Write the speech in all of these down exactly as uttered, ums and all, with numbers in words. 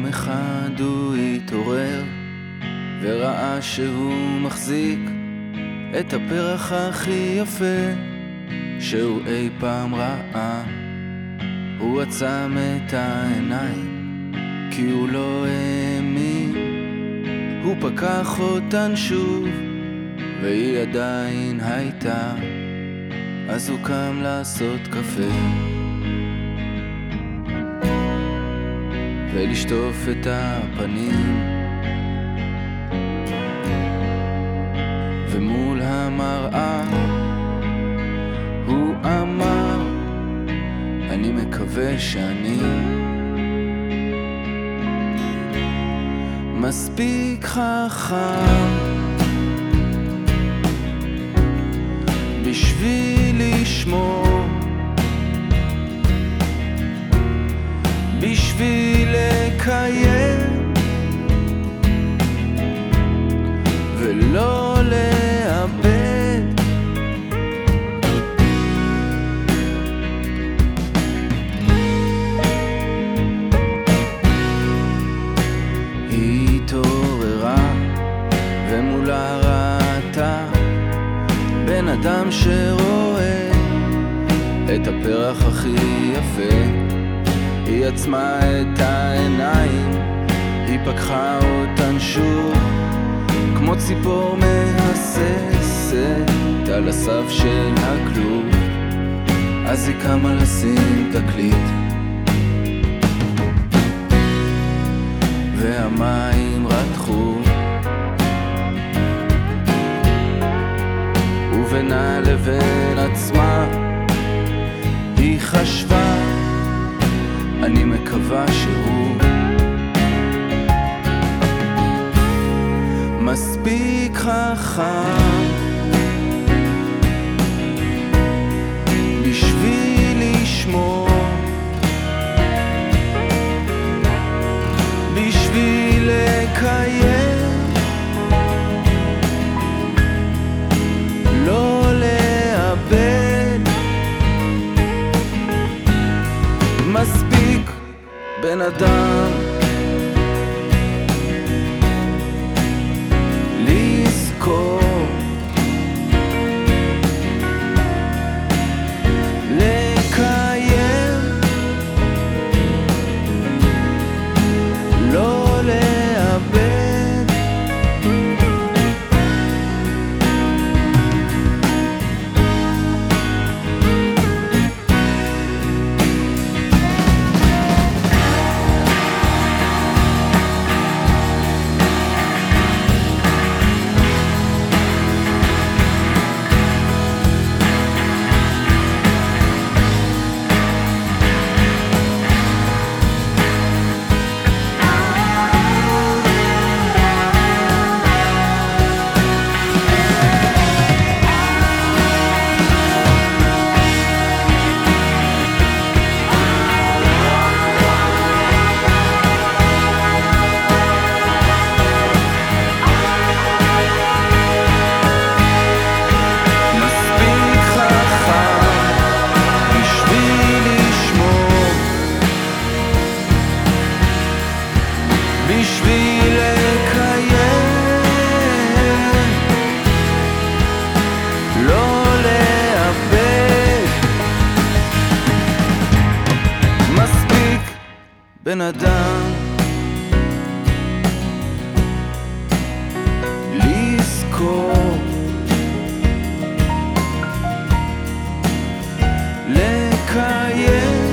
אחד הוא התעורר וראה שהוא מחזיק את הפרח הכי יפה שהוא אי פעם ראה. הוא עצם את העיניים כי הוא לא האמין. הוא פקח אותן שוב והיא עדיין הייתה. אז הוא קם לעשות קפה ולשטוף את הפנים, ומול המראה הוא אמר, אני מקווה שאני מספיק חכם בשביל לשמור, בשביל לקיים ולא לאבד. היא התעוררה ומולה ראתה בן אדם שרואה את הפרח הכי יפה. היא עצמה את העיניים, היא פקחה אותן שוב כמו ציפור מהססת על הסף של הכלוב. אז היא קמה לשים תקליט והמים רתחו, ובינה לבין עצמה היא חשבה, אני מקווה שהוא מספיק חכם בשביל לשמור, בשביל לקיים, לא לאבד. מספיק בן אדם לזכור, לקיים, לא לאבד. בשביל לקיים, לא לאבד. מספיק בן אדם לזכור, לקיים,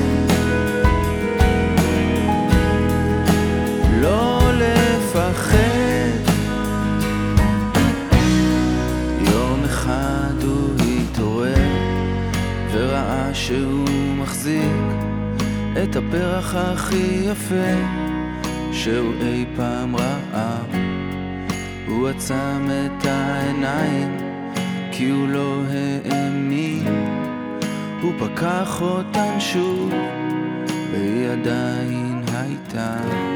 שהוא מחזיק את הפרח הכי יפה שהוא אי פעם ראה. הוא עצם את העיניים כי הוא לא האמין. הוא פקח אותן שוב והיא עדיין הייתה.